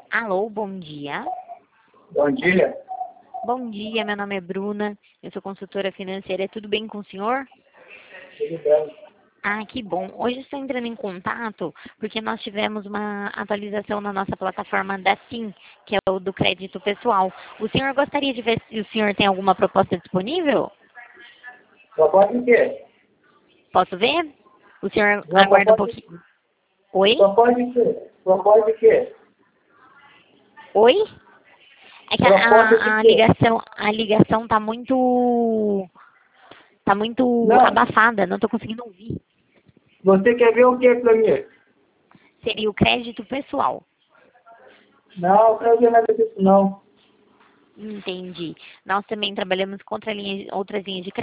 Alô, bom dia. Bom dia. Bom dia, meu nome é Bruna, eu sou consultora financeira. Tudo bem com o senhor? Tudo bem? Ah, que bom. Hoje estou entrando em contato porque nós tivemos uma atualização na nossa plataforma da TIM, que é o do crédito pessoal. O senhor gostaria de ver se o senhor tem alguma proposta disponível? Só pode o quê? Posso ver? O senhor Não, aguarda um pouquinho. Oi? só pode o quê? Só pode o quê? Oi? É que Proposta a de quê? ligação tá muito Não, abafada, não estou conseguindo ouvir. você quer ver o quê pra mim? Seria o crédito pessoal. Não, não quero ver nada disso não. Entendi. Nós também trabalhamos contra outras linhas de crédito.